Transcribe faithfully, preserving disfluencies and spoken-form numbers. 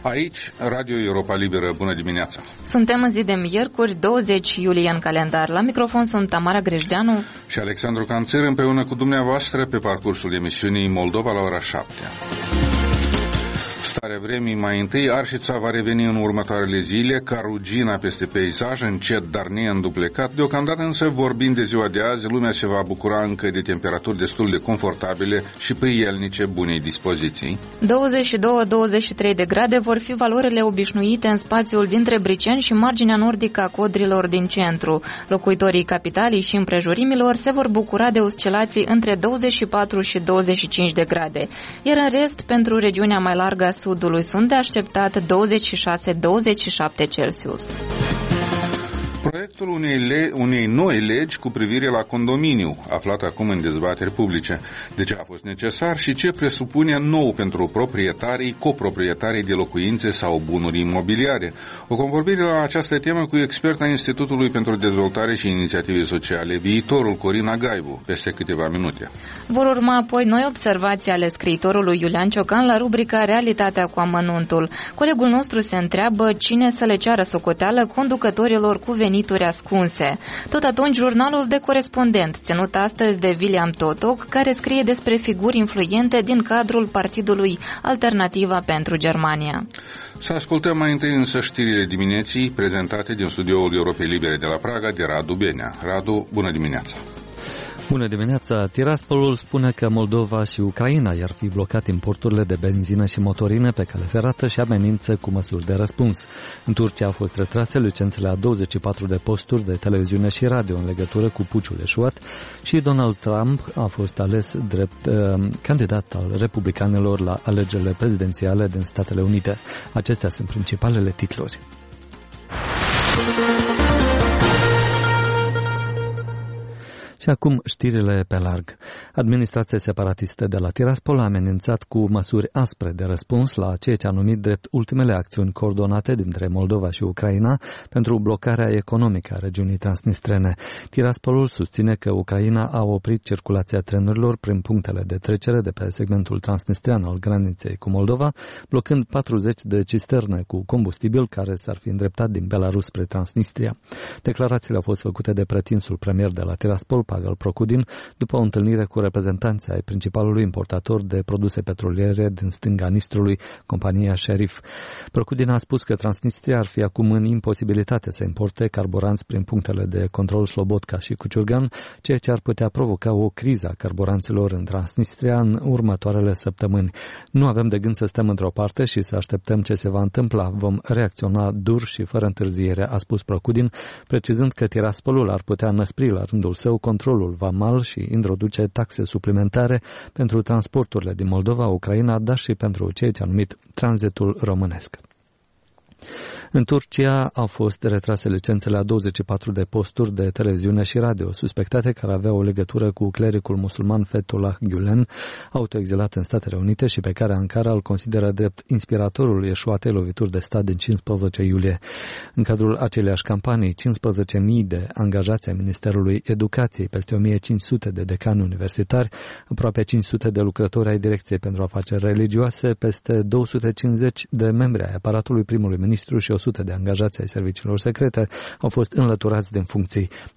Aici, Radio Europa Liberă, bună dimineața! Suntem în zi de miercuri, douăzeci iulie în calendar. La microfon sunt Tamara Grejdeanu și Alexandru Canțer, împreună cu dumneavoastră pe parcursul emisiunii Moldova la ora șapte. Starea vremii mai întâi, Arșița va reveni în următoarele zile ca rugina peste peisaj, încet, dar neînduplecat. Deocamdată însă, vorbind de ziua de azi, lumea se va bucura încă de temperaturi destul de confortabile și pâielnice bunei dispoziții. douăzeci și doi douăzeci și trei de grade vor fi valorile obișnuite în spațiul dintre Briceni și marginea nordică a Codrilor din centru. Locuitorii capitalii și împrejurimilor se vor bucura de oscilații între douăzeci și patru și douăzeci și cinci de grade. Iar în rest, pentru regiunea mai largă a sudului sunt de așteptat douăzeci și șase douăzeci și șapte Celsius. Proiectul unei, le- unei noi legi cu privire la condominiu, aflat acum în dezbateri publice. De ce a fost necesar și ce presupune nou pentru proprietarii, coproprietarii de locuințe sau bunuri imobiliare? O convorbire la această temă cu experta Institutului pentru Dezvoltare și Inițiative Sociale, Viitorul, Corina Gaibu, peste câteva minute. Vor urma apoi noi observații ale scriitorului Iulian Ciocan la rubrica Realitatea cu amănuntul. Colegul nostru se întreabă cine să le ceară socoteală conducătorilor cu venituri ascunse. Tot atunci, jurnalul de corespondent, ținut astăzi de William Totok, care scrie despre figuri influente din cadrul partidului Alternativa pentru Germania. Să ascultăm mai întâi însă știrile dimineții prezentate din studioul Europei Libere de la Praga de Radu Benea. Radu, bună dimineața! Bună dimineața! Tiraspolul spune că Moldova și Ucraina i-ar fi blocat importurile de benzină și motorină pe cale ferată și amenință cu măsuri de răspuns. În Turcia au fost retrase licențele a douăzeci și patru de posturi de televiziune și radio în legătură cu puciul eșuat și Donald Trump a fost ales drept uh, candidat al republicanilor la alegerile prezidențiale din Statele Unite. Acestea sunt principalele titluri. Și acum știrile pe larg. Administrația separatistă de la Tiraspol a amenințat cu măsuri aspre de răspuns la ceea ce a numit drept ultimele acțiuni coordonate dintre Moldova și Ucraina pentru blocarea economică a regiunii transnistrene. Tiraspolul susține că Ucraina a oprit circulația trenurilor prin punctele de trecere de pe segmentul transnistrian al graniței cu Moldova, blocând patruzeci de cisterne cu combustibil care s-ar fi îndreptat din Belarus spre Transnistria. Declarațiile au fost făcute de pretinsul premier de la Tiraspol, Pavel Procudin, după o întâlnire cu reprezentanții ai principalului importator de produse petroliere din stânga Nistrului, compania Sheriff. Procudin a spus că Transnistria ar fi acum în imposibilitate să importe carburanți prin punctele de control Slobodka și Cuciurgan, ceea ce ar putea provoca o criză a carburanților în Transnistria în următoarele săptămâni. Nu avem de gând să stăm într-o parte și să așteptăm ce se va întâmpla. Vom reacționa dur și fără întârziere, a spus Procudin, precizând că Tiraspolul ar putea năspri la rândul său controlul vamal și introduce taxe suplimentare pentru transporturile din Moldova, Ucraina, dar și pentru ceea ce a numit tranzitul românesc. În Turcia au fost retrase licențele a douăzeci și patru de posturi de televiziune și radio, suspectate care aveau o legătură cu clericul musulman Fethullah Gülen, autoexilat în Statele Unite și pe care Ankara îl consideră drept inspiratorul eșuatei lovituri de stat din cincisprezece iulie. În cadrul aceleiași campanii, cincisprezece mii de angajați ai Ministerului Educației, peste o mie cinci sute de decani universitari, aproape cinci sute de lucrători ai Direcției pentru Afaceri Religioase, peste două sute cincizeci de membri ai aparatului primului ministru și o sută de angajați ai serviciilor secrete au fost înlăturați din funcții.